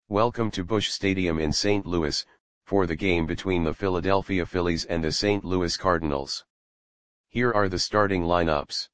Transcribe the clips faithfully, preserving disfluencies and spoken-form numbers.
Welcome to Busch Stadium in Saint Louis, for the game between the Philadelphia Phillies and the Saint Louis Cardinals. Here are the starting lineups.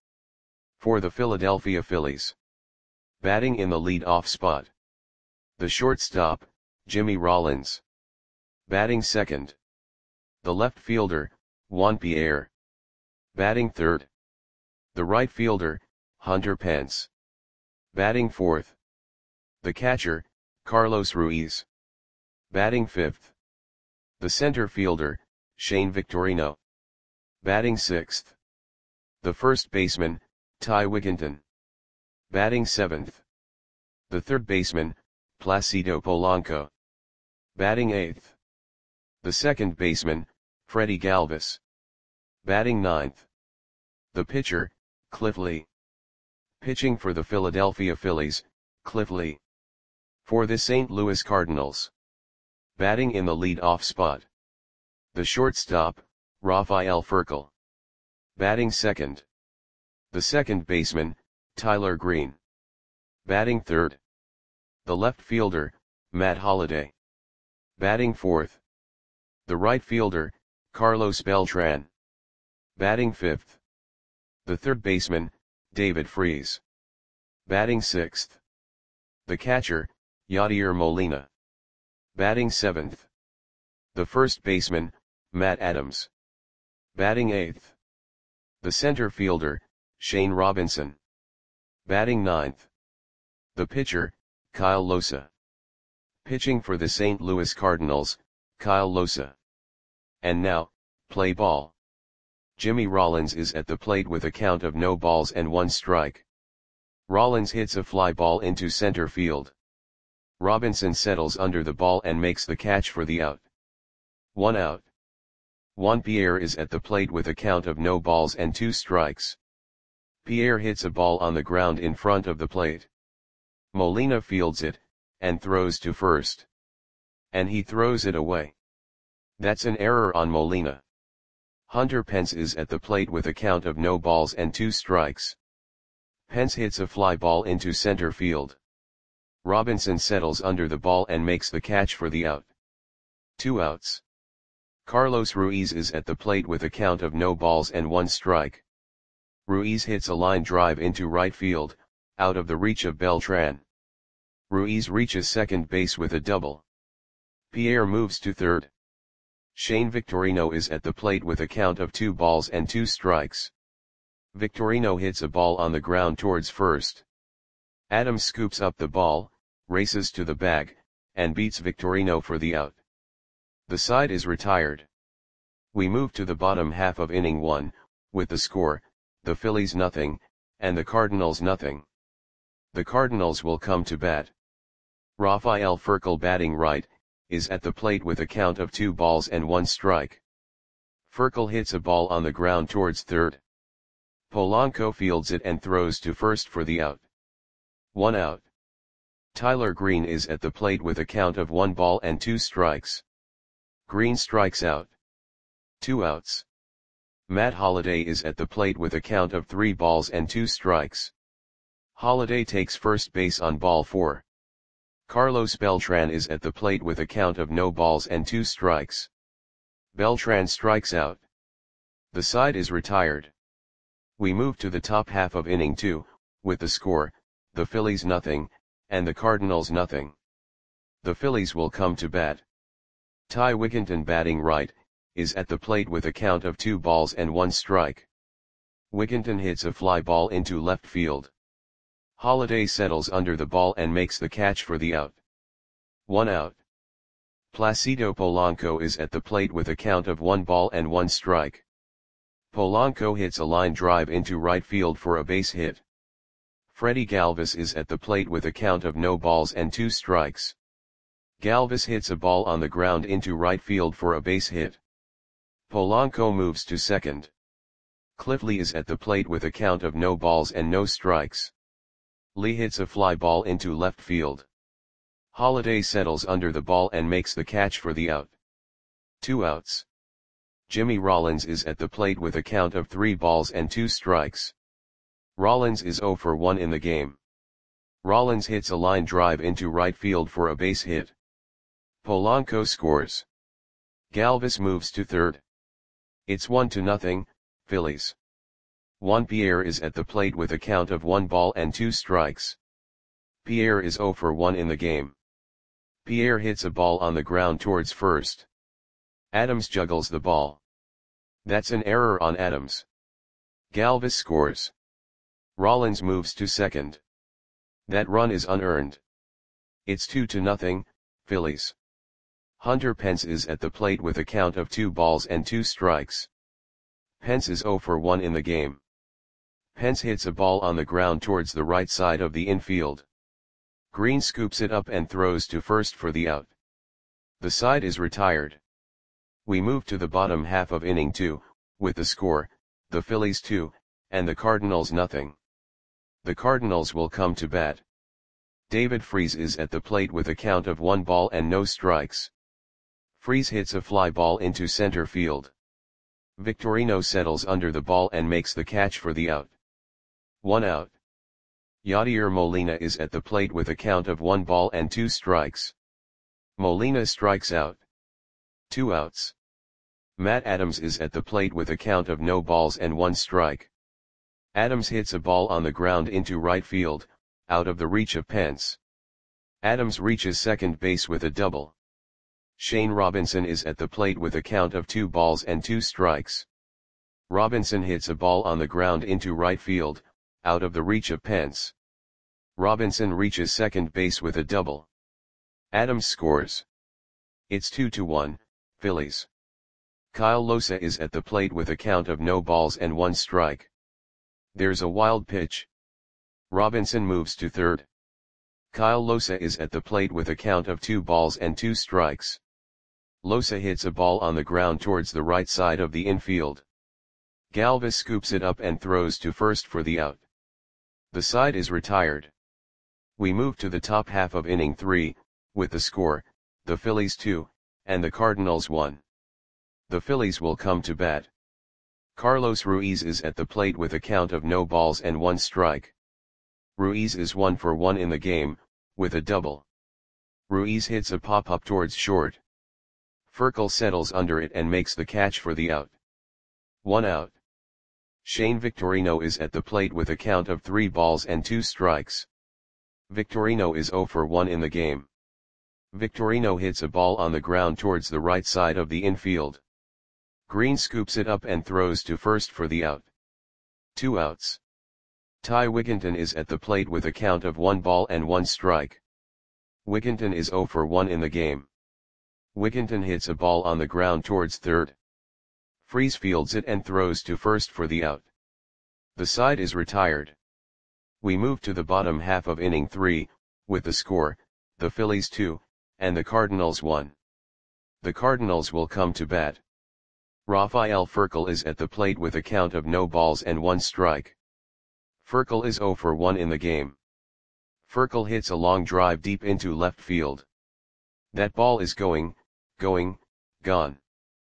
For the Philadelphia Phillies. Batting in the lead-off spot. The shortstop, Jimmy Rollins. Batting second. The left fielder, Juan Pierre. Batting third. The right fielder, Hunter Pence. Batting fourth. The catcher, Carlos Ruiz. Batting fifth. The center fielder, Shane Victorino. Batting sixth. The first baseman, Ty Wigginton. Batting seventh. The third baseman, Placido Polanco. Batting eighth. The second baseman, Freddie Galvis. Batting ninth. The pitcher, Cliff Lee. Pitching for the Philadelphia Phillies, Cliff Lee. For the Saint Louis Cardinals. Batting in the lead-off spot. The shortstop, Rafael Furcal. Batting second. The second baseman, Tyler Green. Batting third. The left fielder, Matt Holliday. Batting fourth. The right fielder, Carlos Beltran. Batting fifth. The third baseman, David Freese. Batting sixth. The catcher, Yadier Molina. Batting seventh. The first baseman, Matt Adams. Batting eighth. The center fielder, Shane Robinson. Batting ninth. The pitcher, Kyle Losa. Pitching for the Saint Louis Cardinals, Kyle Losa. And now, play ball. Jimmy Rollins is at the plate with a count of no balls and one strike. Rollins hits a fly ball into center field. Robinson settles under the ball and makes the catch for the out. One out. Juan Pierre is at the plate with a count of no balls and two strikes. Pierre hits a ball on the ground in front of the plate. Molina fields it, and throws to first. And he throws it away. That's an error on Molina. Hunter Pence is at the plate with a count of no balls and two strikes. Pence hits a fly ball into center field. Robinson settles under the ball and makes the catch for the out. Two outs. Carlos Ruiz is at the plate with a count of no balls and one strike. Ruiz hits a line drive into right field, out of the reach of Beltran. Ruiz reaches second base with a double. Pierre moves to third. Shane Victorino is at the plate with a count of two balls and two strikes. Victorino hits a ball on the ground towards first. Adams scoops up the ball, races to the bag, and beats Victorino for the out. The side is retired. We move to the bottom half of inning one, with the score, the Phillies nothing, and the Cardinals nothing. The Cardinals will come to bat. Rafael Furcal, batting right, is at the plate with a count of two balls and one strike. Furcal hits a ball on the ground towards third. Polanco fields it and throws to first for the out. One out. Tyler Green is at the plate with a count of one ball and two strikes. Green strikes out. Two outs. Matt Holliday is at the plate with a count of three balls and two strikes. Holliday takes first base on ball four. Carlos Beltran is at the plate with a count of no balls and two strikes. Beltran strikes out. The side is retired. We move to the top half of inning two, with the score, the Phillies nothing, and the Cardinals nothing. The Phillies will come to bat. Ty Wigginton, batting right, is at the plate with a count of two balls and one strike. Wigginton hits a fly ball into left field. Holliday settles under the ball and makes the catch for the out. One out. Placido Polanco is at the plate with a count of one ball and one strike. Polanco hits a line drive into right field for a base hit. Freddie Galvis is at the plate with a count of no balls and two strikes. Galvis hits a ball on the ground into right field for a base hit. Polanco moves to second. Cliff Lee is at the plate with a count of no balls and no strikes. Lee hits a fly ball into left field. Holliday settles under the ball and makes the catch for the out. Two outs. Jimmy Rollins is at the plate with a count of three balls and two strikes. Rollins is zero for one in the game. Rollins hits a line drive into right field for a base hit. Polanco scores. Galvis moves to third. It's one to nothing, Phillies. Juan Pierre is at the plate with a count of one ball and two strikes. Pierre is zero for one in the game. Pierre hits a ball on the ground towards first. Adams juggles the ball. That's an error on Adams. Galvis scores. Rollins moves to second. That run is unearned. It's two to nothing, Phillies. Hunter Pence is at the plate with a count of two balls and two strikes. Pence is zero for one in the game. Pence hits a ball on the ground towards the right side of the infield. Green scoops it up and throws to first for the out. The side is retired. We move to the bottom half of inning two, with the score, the Phillies two, and the Cardinals nothing. The Cardinals will come to bat. David Freese is at the plate with a count of one ball and no strikes. Freese hits a fly ball into center field. Victorino settles under the ball and makes the catch for the out. One out. Yadier Molina is at the plate with a count of one ball and two strikes. Molina strikes out. Two outs. Matt Adams is at the plate with a count of no balls and one strike. Adams hits a ball on the ground into right field, out of the reach of Pence. Adams reaches second base with a double. Shane Robinson is at the plate with a count of two balls and two strikes. Robinson hits a ball on the ground into right field, out of the reach of Pence. Robinson reaches second base with a double. Adams scores. It's two to one, Phillies. Kyle Losa is at the plate with a count of no balls and one strike. There's a wild pitch. Robinson moves to third. Kyle Losa is at the plate with a count of two balls and two strikes. Losa hits a ball on the ground towards the right side of the infield. Galvis scoops it up and throws to first for the out. The side is retired. We move to the top half of inning three, with the score, the Phillies two, and the Cardinals one. The Phillies will come to bat. Carlos Ruiz is at the plate with a count of no balls and one strike. Ruiz is one for one in the game, with a double. Ruiz hits a pop-up towards short. Furcal settles under it and makes the catch for the out. One out. Shane Victorino is at the plate with a count of three balls and two strikes. Victorino is zero for one in the game. Victorino hits a ball on the ground towards the right side of the infield. Green scoops it up and throws to first for the out. Two outs. Ty Wigginton is at the plate with a count of one ball and one strike. Wigginton is zero for one in the game. Wigginton hits a ball on the ground towards third. Freese fields it and throws to first for the out. The side is retired. We move to the bottom half of inning three, with the score, the Phillies two, and the Cardinals one. The Cardinals will come to bat. Rafael Furcal is at the plate with a count of no balls and one strike. Furcal is zero for one in the game. Furcal hits a long drive deep into left field. That ball is going, going, gone.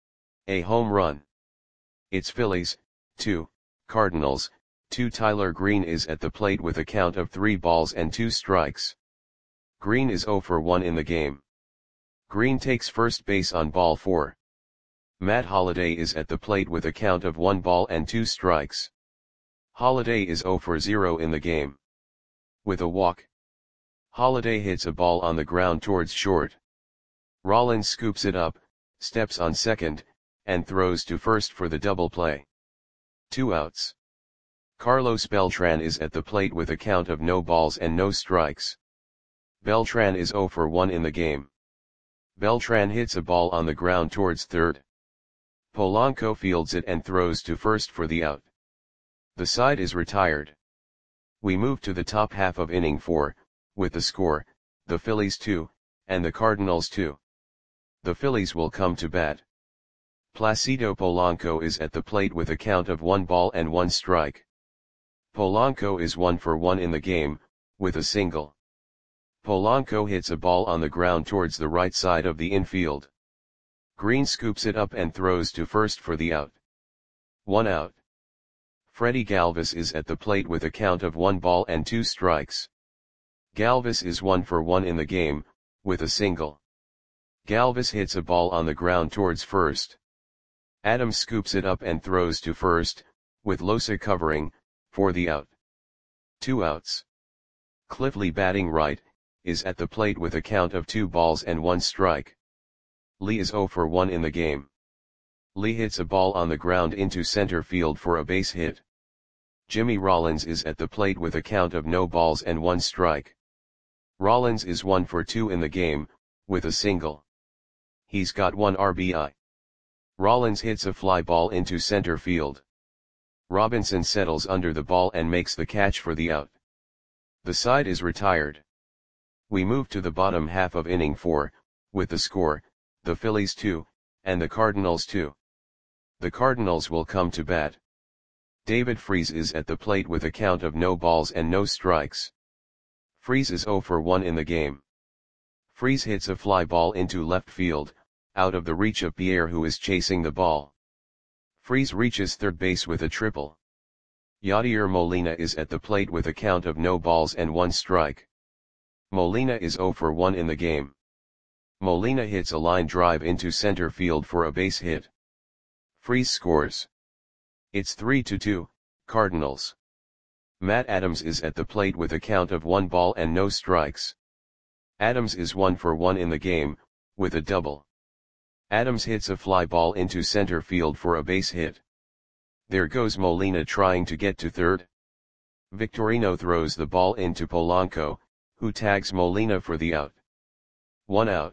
A home run. It's Phillies, two, Cardinals, two. Tyler Green is at the plate with a count of three balls and two strikes. Green is zero for one in the game. Green takes first base on ball four. Matt Holliday is at the plate with a count of one ball and two strikes. Holliday is zero for zero in the game. With a walk. Holliday hits a ball on the ground towards short. Rollins scoops it up, steps on second, and throws to first for the double play. Two outs. Carlos Beltran is at the plate with a count of no balls and no strikes. Beltran is zero for one in the game. Beltran hits a ball on the ground towards third. Polanco fields it and throws to first for the out. The side is retired. We move to the top half of inning four, with the score, the Phillies two, and the Cardinals two. The Phillies will come to bat. Placido Polanco is at the plate with a count of one ball and one strike. Polanco is one for one in the game, with a single. Polanco hits a ball on the ground towards the right side of the infield. Green scoops it up and throws to first for the out. One out. Freddie Galvis is at the plate with a count of one ball and two strikes. Galvis is one for one in the game, with a single. Galvis hits a ball on the ground towards first. Adams scoops it up and throws to first, with Losa covering, for the out. Two outs. Cliff Lee, batting right, is at the plate with a count of two balls and one strike. Lee is zero for one in the game. Lee hits a ball on the ground into center field for a base hit. Jimmy Rollins is at the plate with a count of no balls and one strike. Rollins is one for two in the game, with a single. He's got one R B I. Rollins hits a fly ball into center field. Robinson settles under the ball and makes the catch for the out. The side is retired. We move to the bottom half of inning four, with the score, the Phillies two, and the Cardinals two. The Cardinals will come to bat. David Freese is at the plate with a count of no balls and no strikes. Freese is zero for one in the game. Freese hits a fly ball into left field, out of the reach of Pierre, who is chasing the ball. Freese reaches third base with a triple. Yadier Molina is at the plate with a count of no balls and one strike. Molina is zero for one in the game. Molina hits a line drive into center field for a base hit. Freese scores. It's three to two, Cardinals. Matt Adams is at the plate with a count of one ball and no strikes. Adams is one for one in the game, with a double. Adams hits a fly ball into center field for a base hit. There goes Molina trying to get to third. Victorino throws the ball into Polanco, who tags Molina for the out. One out.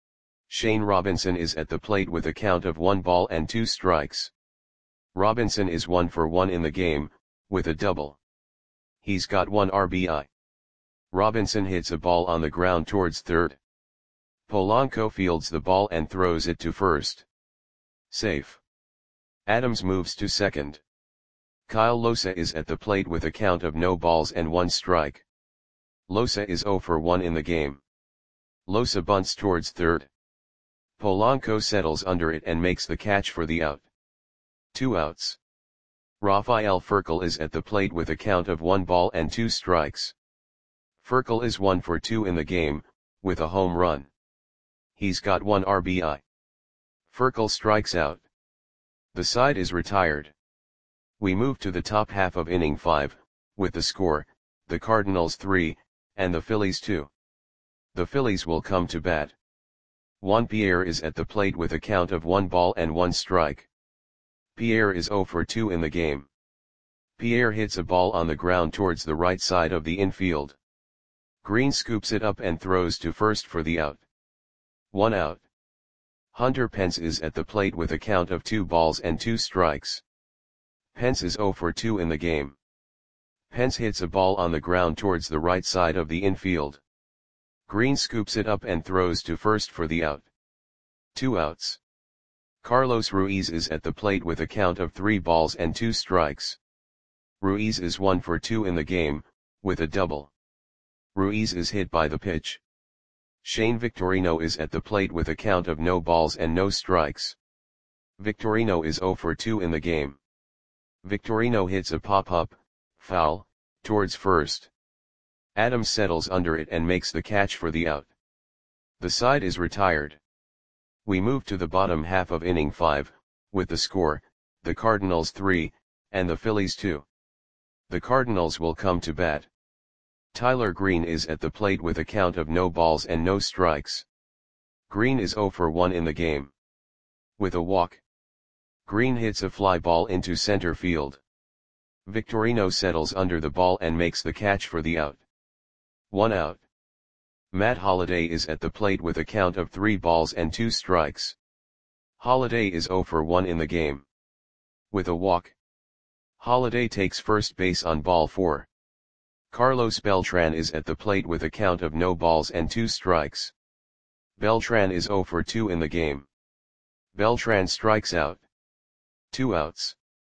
Shane Robinson is at the plate with a count of one ball and two strikes. Robinson is one for one in the game, with a double. He's got one R B I. Robinson hits a ball on the ground towards third. Polanco fields the ball and throws it to first. Safe. Adams moves to second. Kyle Losa is at the plate with a count of no balls and one strike. Losa is zero for one in the game. Losa bunts towards third. Polanco settles under it and makes the catch for the out. Two outs. Rafael Furcal is at the plate with a count of one ball and two strikes. Furcal is one for two in the game, with a home run. He's got one R B I. Furcal strikes out. The side is retired. We move to the top half of inning five, with the score, the Cardinals three, and the Phillies two. The Phillies will come to bat. Juan Pierre is at the plate with a count of one ball and one strike. Pierre is zero for two in the game. Pierre hits a ball on the ground towards the right side of the infield. Green scoops it up and throws to first for the out. One out. Hunter Pence is at the plate with a count of two balls and two strikes. Pence is zero for two in the game. Pence hits a ball on the ground towards the right side of the infield. Green scoops it up and throws to first for the out. Two outs. Carlos Ruiz is at the plate with a count of three balls and two strikes. Ruiz is one for two in the game, with a double. Ruiz is hit by the pitch. Shane Victorino is at the plate with a count of no balls and no strikes. Victorino is zero for two in the game. Victorino hits a pop-up, foul, towards first. Adams settles under it and makes the catch for the out. The side is retired. We move to the bottom half of inning five, with the score, the Cardinals three, and the Phillies two. The Cardinals will come to bat. Tyler Green is at the plate with a count of no balls and no strikes. Green is zero for one in the game. With a walk. Green hits a fly ball into center field. Victorino settles under the ball and makes the catch for the out. One out. Matt Holliday is at the plate with a count of three balls and two strikes. Holliday is zero for one in the game. With a walk. Holliday takes first base on ball four. Carlos Beltran is at the plate with a count of no balls and two strikes. Beltran is zero for two in the game. Beltran strikes out. Two outs.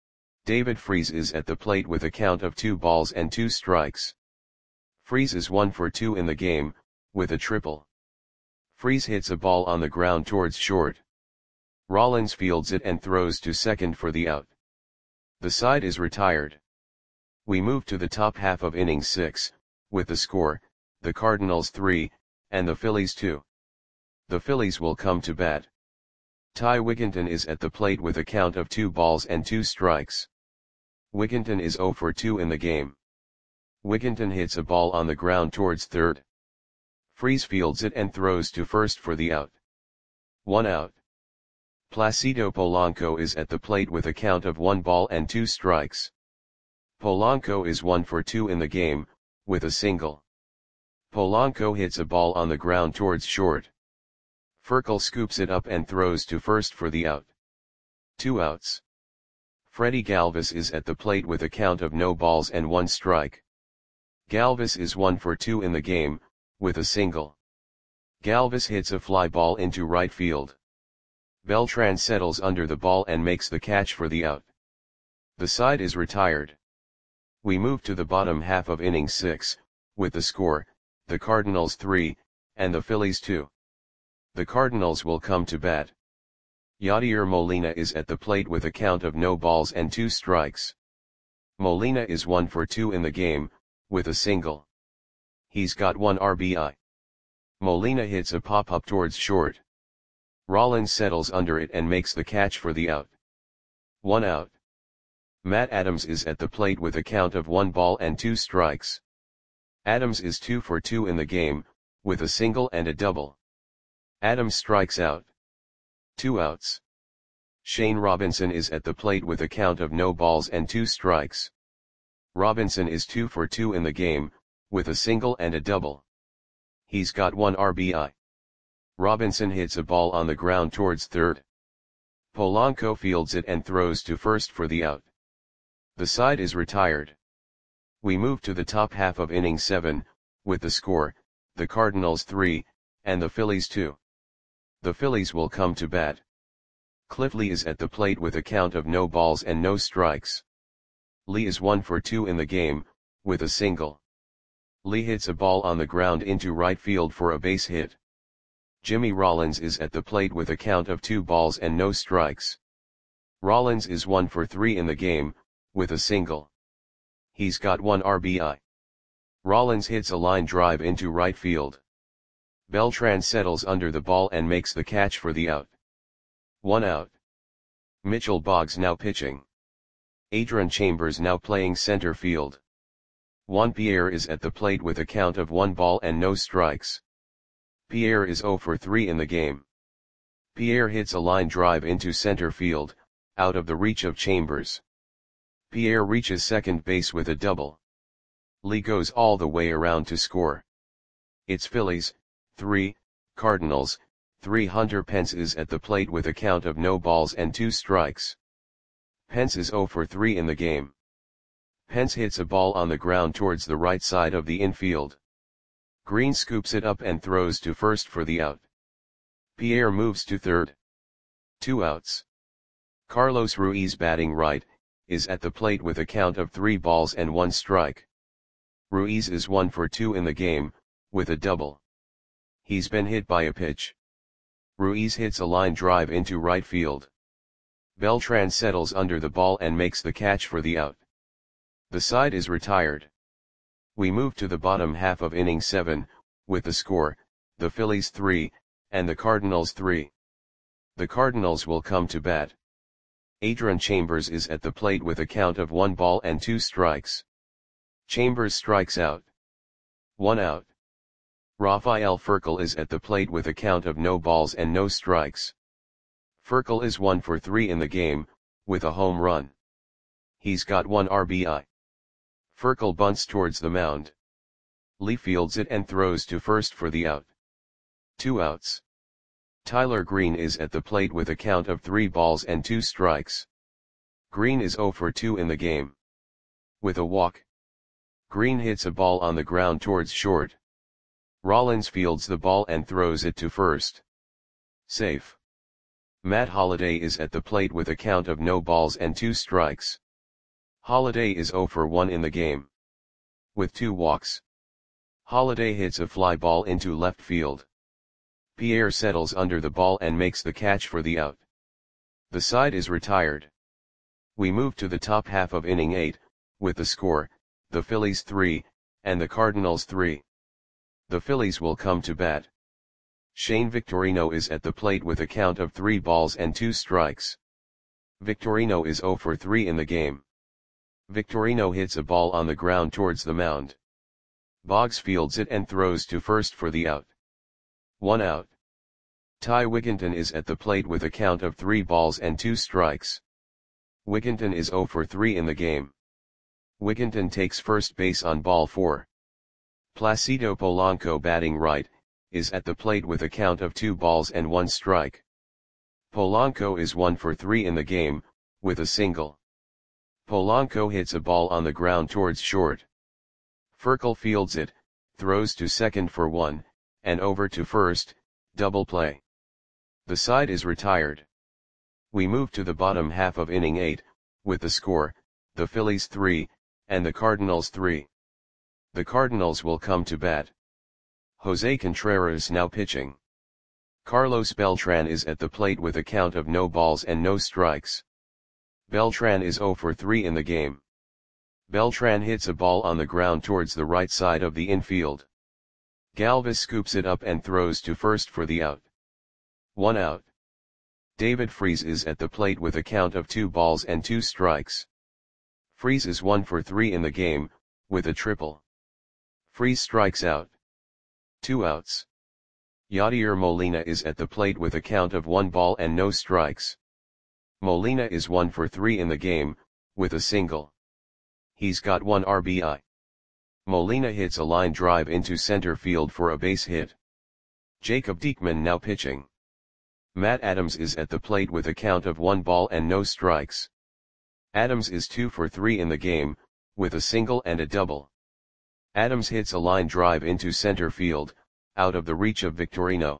David Freese is at the plate with a count of two balls and two strikes. Freese is one for two in the game, with a triple. Freese hits a ball on the ground towards short. Rollins fields it and throws to second for the out. The side is retired. We move to the top half of inning six, with the score, the Cardinals three, and the Phillies two. The Phillies will come to bat. Ty Wigginton is at the plate with a count of two balls and two strikes. Wigginton is zero for two in the game. Wigginton hits a ball on the ground towards third. Freese fields it and throws to first for the out. One out. Placido Polanco is at the plate with a count of one ball and two strikes. Polanco is one for two in the game, with a single. Polanco hits a ball on the ground towards short. Furcal scoops it up and throws to first for the out. Two outs. Freddie Galvis is at the plate with a count of no balls and one strike. Galvis is one for two in the game, with a single. Galvis hits a fly ball into right field. Beltran settles under the ball and makes the catch for the out. The side is retired. We move to the bottom half of inning six, with the score, the Cardinals three, and the Phillies two. The Cardinals will come to bat. Yadier Molina is at the plate with a count of no balls and two strikes. Molina is one for two in the game, with a single. He's got one R B I. Molina hits a pop-up towards short. Rollins settles under it and makes the catch for the out. One out. Matt Adams is at the plate with a count of one ball and two strikes. Adams is two for two in the game, with a single and a double. Adams strikes out. Two outs. Shane Robinson is at the plate with a count of no balls and two strikes. Robinson is two for two in the game, with a single and a double. He's got one R B I. Robinson hits a ball on the ground towards third. Polanco fields it and throws to first for the out. The side is retired. We move to the top half of inning seven, with the score, the Cardinals three, and the Phillies two. The Phillies will come to bat. Cliff Lee is at the plate with a count of no balls and no strikes. Lee is one for two in the game, with a single. Lee hits a ball on the ground into right field for a base hit. Jimmy Rollins is at the plate with a count of two balls and no strikes. Rollins is one for three in the game, with a single. He's got one R B I. Rollins hits a line drive into right field. Beltran settles under the ball and makes the catch for the out. One out. Mitchell Boggs now pitching. Adrian Chambers now playing center field. Juan Pierre is at the plate with a count of one ball and no strikes. Pierre is zero for three in the game. Pierre hits a line drive into center field, out of the reach of Chambers. Pierre reaches second base with a double. Lee goes all the way around to score. It's Phillies, three, Cardinals, three. Hunter Pence is at the plate with a count of no balls and two strikes. Pence is zero for three in the game. Pence hits a ball on the ground towards the right side of the infield. Green scoops it up and throws to first for the out. Pierre moves to third. Two outs. Carlos Ruiz, batting right, is at the plate with a count of three balls and one strike. Ruiz is one for two in the game, with a double. He's been hit by a pitch. Ruiz hits a line drive into right field. Beltran settles under the ball and makes the catch for the out. The side is retired. We move to the bottom half of inning seven, with the score, the Phillies three, and the Cardinals three. The Cardinals will come to bat. Adrian Chambers is at the plate with a count of one ball and two strikes. Chambers strikes out. One out. Rafael Furcal is at the plate with a count of no balls and no strikes. Furcal is one for three in the game, with a home run. He's got one R B I. Furcal bunts towards the mound. Lee fields it and throws to first for the out. Two outs. Tyler Green is at the plate with a count of three balls and two strikes. Green is zero for two in the game. With a walk. Green hits a ball on the ground towards short. Rollins fields the ball and throws it to first. Safe. Matt Holliday is at the plate with a count of no balls and two strikes. Holliday is zero for one in the game. With two walks. Holliday hits a fly ball into left field. Pierre settles under the ball and makes the catch for the out. The side is retired. We move to the top half of inning eight, with the score, the Phillies three, and the Cardinals three. The Phillies will come to bat. Shane Victorino is at the plate with a count of three balls and two strikes. Victorino is zero for three in the game. Victorino hits a ball on the ground towards the mound. Boggs fields it and throws to first for the out. One out. Ty Wigginton is at the plate with a count of three balls and two strikes. Wigginton is zero for three in the game. Wigginton takes first base on ball four. Placido Polanco, batting right, is at the plate with a count of two balls and one strike. Polanco is one for three in the game, with a single. Polanco hits a ball on the ground towards short. Furcal fields it, throws to second for one, and over to first, double play. The side is retired. We move to the bottom half of inning eight, with the score, the Phillies three, and the Cardinals three. The Cardinals will come to bat. Jose Contreras now pitching. Carlos Beltran is at the plate with a count of no balls and no strikes. Beltran is zero for three in the game. Beltran hits a ball on the ground towards the right side of the infield. Galvis scoops it up and throws to first for the out. One out. David Freese is at the plate with a count of two balls and two strikes. Freese is one for three in the game, with a triple. Freese strikes out. Two outs. Yadier Molina is at the plate with a count of one ball and no strikes. Molina is one for three in the game, with a single. He's got one R B I. Molina hits a line drive into center field for a base hit. Jacob Diekman now pitching. Matt Adams is at the plate with a count of one ball and no strikes. Adams is two for three in the game, with a single and a double. Adams hits a line drive into center field, out of the reach of Victorino.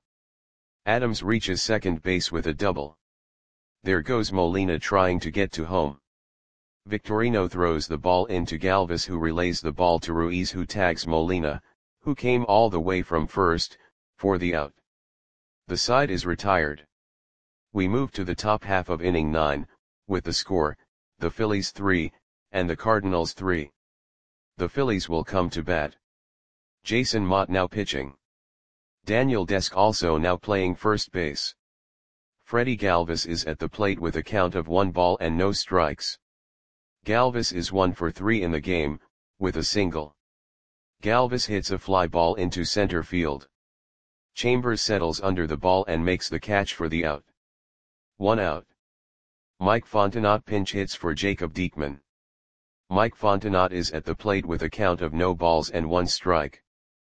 Adams reaches second base with a double. There goes Molina trying to get to home. Victorino throws the ball into Galvis, who relays the ball to Ruiz, who tags Molina, who came all the way from first, for the out. The side is retired. We move to the top half of inning nine, with the score, the Phillies three, and the Cardinals three. The Phillies will come to bat. Jason Motte now pitching. Daniel Desk also now playing first base. Freddie Galvis is at the plate with a count of one ball and no strikes. Galvis is one for three in the game, with a single. Galvis hits a fly ball into center field. Chambers settles under the ball and makes the catch for the out. One out. Mike Fontenot pinch hits for Jacob Diekman. Mike Fontenot is at the plate with a count of no balls and one strike.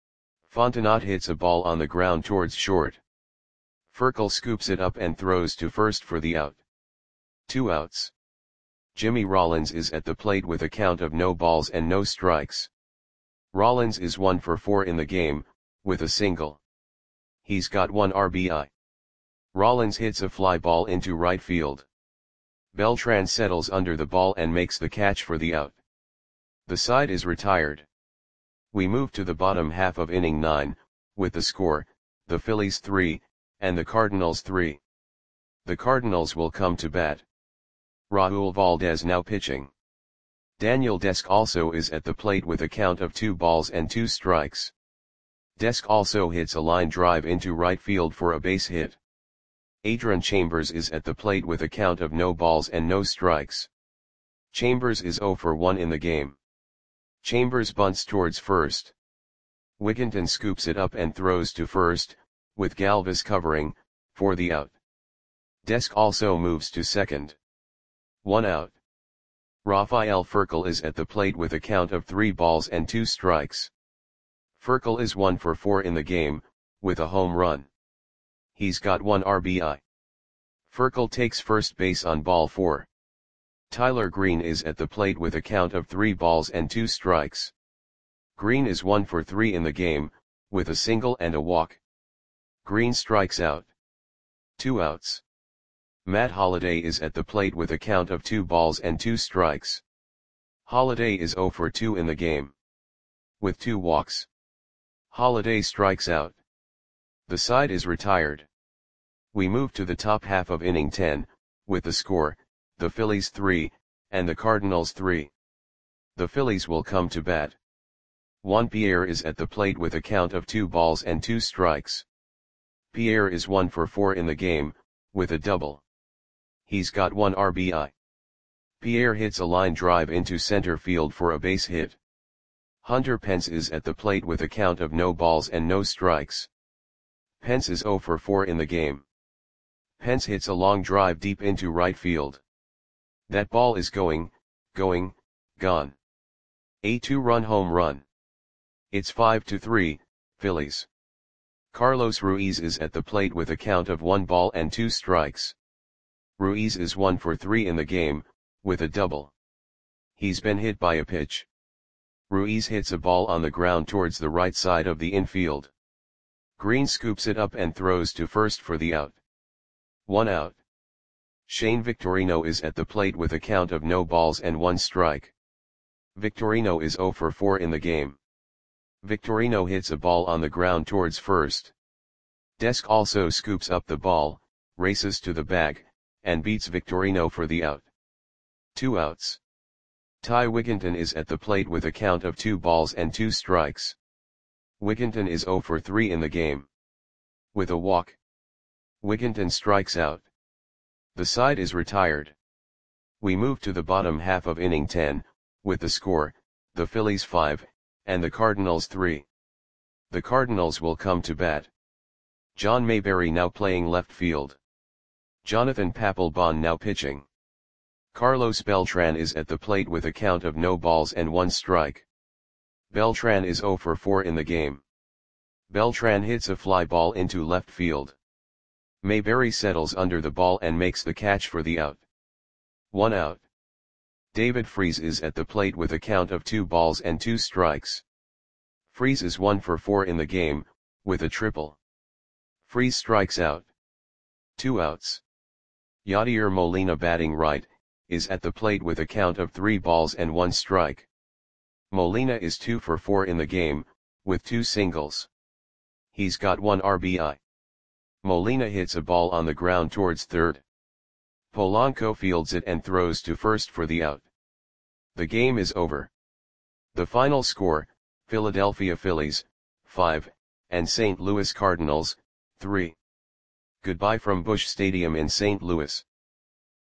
Fontenot hits a ball on the ground towards short. Furcal scoops it up and throws to first for the out. Two outs. Jimmy Rollins is at the plate with a count of no balls and no strikes. Rollins is one for four in the game, with a single. He's got one R B I. Rollins hits a fly ball into right field. Beltran settles under the ball and makes the catch for the out. The side is retired. We move to the bottom half of inning nine, with the score, the Phillies three, and the Cardinals three. The Cardinals will come to bat. Raul Valdez now pitching. Daniel Desk also is at the plate with a count of two balls and two strikes. Desk also hits a line drive into right field for a base hit. Adrian Chambers is at the plate with a count of no balls and no strikes. Chambers is zero for one in the game. Chambers bunts towards first. Wigginton scoops it up and throws to first, with Galvis covering, for the out. Desk also moves to second. One out. Rafael Furcal is at the plate with a count of three balls and two strikes. Furcal is one for four in the game, with a home run. He's got one R B I. Furcal takes first base on ball four. Tyler Green is at the plate with a count of three balls and two strikes. Green is one for three in the game, with a single and a walk. Green strikes out. Two outs. Matt Holliday is at the plate with a count of two balls and two strikes. Holliday is zero for two in the game. With two walks. Holliday strikes out. The side is retired. We move to the top half of inning ten, with the score, the Phillies three, and the Cardinals three. The Phillies will come to bat. Juan Pierre is at the plate with a count of two balls and two strikes. Pierre is one for four in the game, with a double. He's got one R B I. Pierre hits a line drive into center field for a base hit. Hunter Pence is at the plate with a count of no balls and no strikes. Pence is zero for four in the game. Pence hits a long drive deep into right field. That ball is going, going, gone. A two-run home run. It's five to three, Phillies. Carlos Ruiz is at the plate with a count of one ball and two strikes. Ruiz is one for three in the game, with a double. He's been hit by a pitch. Ruiz hits a ball on the ground towards the right side of the infield. Green scoops it up and throws to first for the out. One out. Shane Victorino is at the plate with a count of no balls and one strike. Victorino is zero for four in the game. Victorino hits a ball on the ground towards first. Desk also scoops up the ball, races to the bag, and beats Victorino for the out. Two outs. Ty Wigginton is at the plate with a count of two balls and two strikes. Wigginton is zero for three in the game. With a walk, Wigginton strikes out. The side is retired. We move to the bottom half of inning ten, with the score, the Phillies five, and the Cardinals three. The Cardinals will come to bat. John Mayberry now playing left field. Jonathan Papelbon now pitching. Carlos Beltran is at the plate with a count of no balls and one strike. Beltran is zero for four in the game. Beltran hits a fly ball into left field. Mayberry settles under the ball and makes the catch for the out. One out. David Freese is at the plate with a count of two balls and two strikes. Freese is one for four in the game, with a triple. Freese strikes out. Two outs. Yadier Molina batting right, is at the plate with a count of three balls and one strike. Molina is two for four in the game, with two singles. He's got one R B I. Molina hits a ball on the ground towards third. Polanco fields it and throws to first for the out. The game is over. The final score, Philadelphia Phillies, five, and Saint Louis Cardinals, three. Goodbye from Busch Stadium in Saint Louis.